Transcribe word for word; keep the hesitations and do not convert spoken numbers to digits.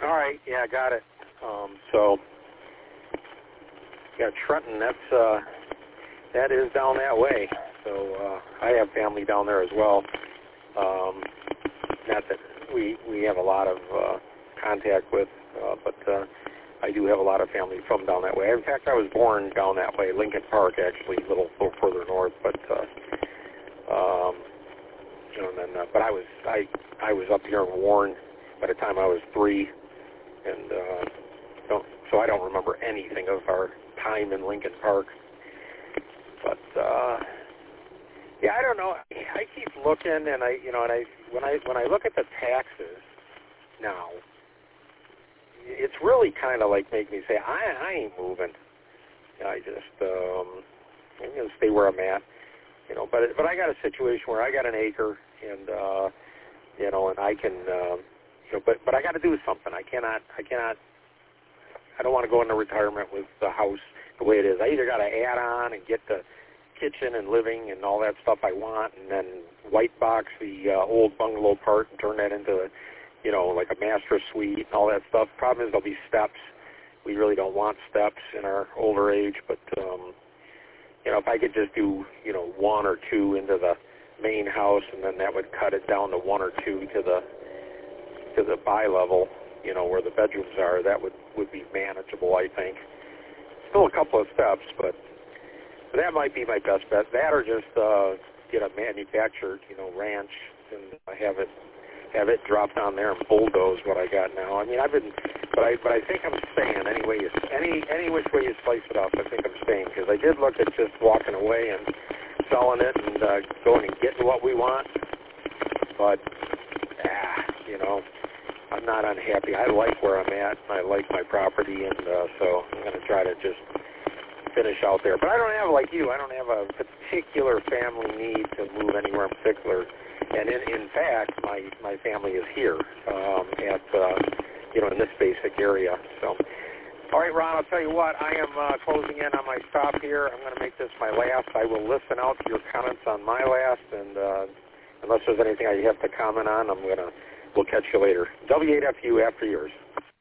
All right, yeah, I got it. Um, so, yeah, Trenton, that's, uh, that is down that way. So, uh, I have family down there as well. Um, not that we, we have a lot of, uh, contact with, uh, but, uh, I do have a lot of family from down that way. In fact, I was born down that way, Lincoln Park, actually, a little, little further north, but, uh, um, you know, and then, uh, but I was, I, I was up here in Warren by the time I was three, and, uh, don't, so I don't remember anything of our time in Lincoln Park. But, uh, yeah, I don't know. I keep looking, and I, you know, and I, when I, when I look at the taxes now, it's really kind of like make me say, I, I ain't moving. I just, um, I'm going to stay where I'm at, you know. But, but I got a situation where I got an acre, and, uh, you know, and I can, uh, you know, but, but I got to do something. I cannot, I cannot. I don't want to go into retirement with the house the way it is. I either got to add on and get the kitchen and living and all that stuff I want, and then white box the uh, old bungalow part and turn that into, you know, like a master suite and all that stuff. Problem is there'll be steps. We really don't want steps in our older age, but, um, you know, if I could just do, you know, one or two into the main house, and then that would cut it down to one or two to the to the bi-level, you know, where the bedrooms are, that would, would be manageable, I think. Still a couple of steps, but that might be my best bet. That or just uh, get a manufactured, you know, ranch and have it have it drop down there and bulldoze what I got now. I mean, I've been, but I but I think I'm staying any way you any any which way you slice it up. I think I'm staying because I did look at just walking away and selling it and uh, going and getting what we want, but ah, you know, I'm not unhappy. I like where I'm at. I like my property, and uh, so I'm going to try to just finish out there. But I don't have, like you, I don't have a particular family need to move anywhere in particular. And in, in fact, my, my family is here um, at, uh, you know, in this basic area. So, all right, Ron, I'll tell you what, I am uh, closing in on my stop here. I'm going to make this my last. I will listen out to your comments on my last, and uh, unless there's anything I have to comment on, I'm going to, we'll catch you later. W eight F U after yours.